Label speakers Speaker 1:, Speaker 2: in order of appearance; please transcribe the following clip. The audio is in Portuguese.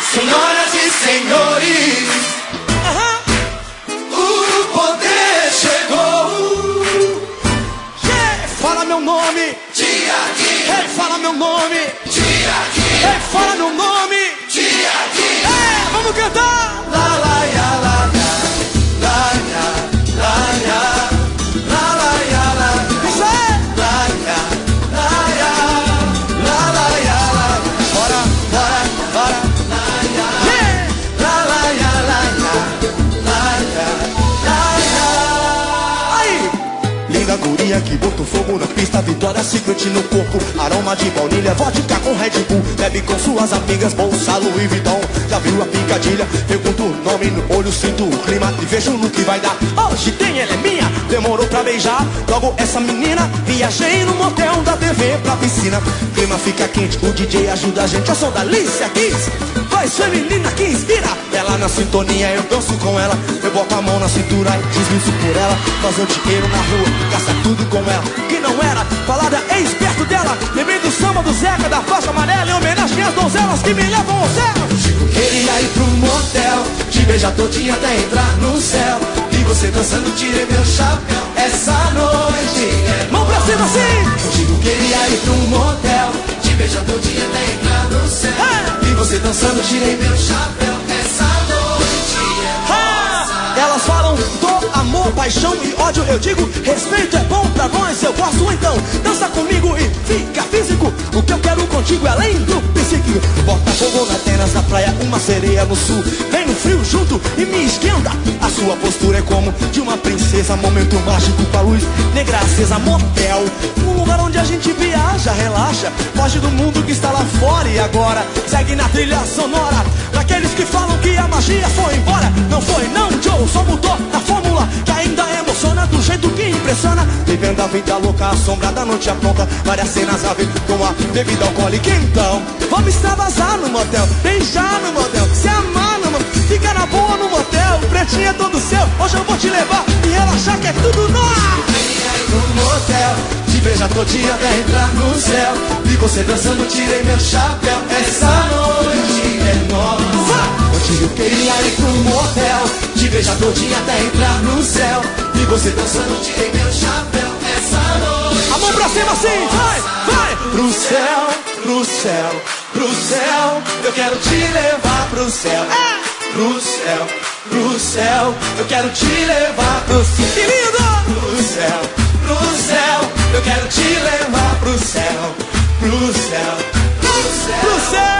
Speaker 1: Senhoras e senhores, o poder chegou.
Speaker 2: Fala meu nome,
Speaker 1: Tiaguinho.
Speaker 2: ei, fala meu nome,
Speaker 1: Tiaguinho.
Speaker 2: ei, fala meu nome.
Speaker 1: Tiaguinho.
Speaker 2: Ei, vamos cantar.
Speaker 1: La la ya la ya, la ya, la ya, la la ya la ya.
Speaker 2: Isso é.
Speaker 1: La ya, la ya, la la ya la ya.
Speaker 2: Bora, bora, bora.
Speaker 1: La ya,
Speaker 2: Yeah.
Speaker 1: la la ya la ya, la ya, la ya.
Speaker 2: Aí. Linda guria que botou fogo na pista, Vitória Secret no corpo, aroma de baunilha, vodka com Red Bull, bebe com suas amigas, bolsa Louis Vuitton. Já viu a picadilha? Pergunto o nome no olho, sinto o clima e vejo no que vai dar. Hoje tem, ela é minha, demorou pra beijar. Logo essa menina, viajei no motel da TV pra piscina. Clima fica quente, o DJ ajuda a gente. Eu sou da Alicia Keys, voz feminina que inspira. Ela na sintonia, eu danço com ela. Eu boto a mão na cintura e deslizo por ela. Fazer o dinheiro na rua, gasta tudo com ela. Que não era, falada é esperto dela. Lembrei do samba do Zeca, da faixa amarela, em homenagem às donzelas que me levam ao céu.
Speaker 1: Queria ir pro motel, te beijar todinha até entrar no céu. E você dançando, tirei meu chapéu. Essa noite é
Speaker 2: Mão pra cima assim.
Speaker 1: contigo. Queria ir pro motel, te beijar todinha até entrar no céu. E você dançando, tirei meu chapéu. Essa noite é nossa.
Speaker 2: Elas falam do amor, paixão e ódio. Eu digo, respeito é bom pra nós. Eu gosto então, dança comigo e fica físico. O que eu quero contigo é além do psíquico. Bota fogo na Atenas, na praia, uma sereia no sul. Vem no frio junto e me esquenta. A sua postura é como de uma princesa. Momento mágico com a luz negra acesa. Motel, um lugar onde a gente viaja, relaxa. Foge do mundo que está lá fora e agora segue na trilha sonora. Daqueles que falam que a magia foi embora. Não foi não, Joe, só mudou a fórmula que ainda emociona do jeito que impressiona. Vivendo a vida louca, a sombra da noite apronta. Várias cenas a ver com a bebida alcoólica. Então, vamos extravasar no motel, beijar no motel, se amar no motel, ficar na boa no motel. O pretinho é todo seu, hoje eu vou te levar e relaxar que é tudo nosso.
Speaker 1: Queria ir pro motel, te beijar todinha até entrar no céu. E você dançando, tirei meu chapéu. Essa noite é nossa. Contigo eu queria ir pro motel, te beijar todinha até entrar no céu. E você dançando, tirei meu chapéu. Essa noite
Speaker 2: A mão pra cima assim, vai, vai.
Speaker 1: pro céu, pro céu, pro céu. Eu quero te levar pro céu. Pro céu, pro céu. Eu quero te levar pro céu.
Speaker 2: Que lindo!
Speaker 1: Pro céu, pro céu. Eu quero te levar pro céu. Pro céu, pro céu.
Speaker 2: Pro céu!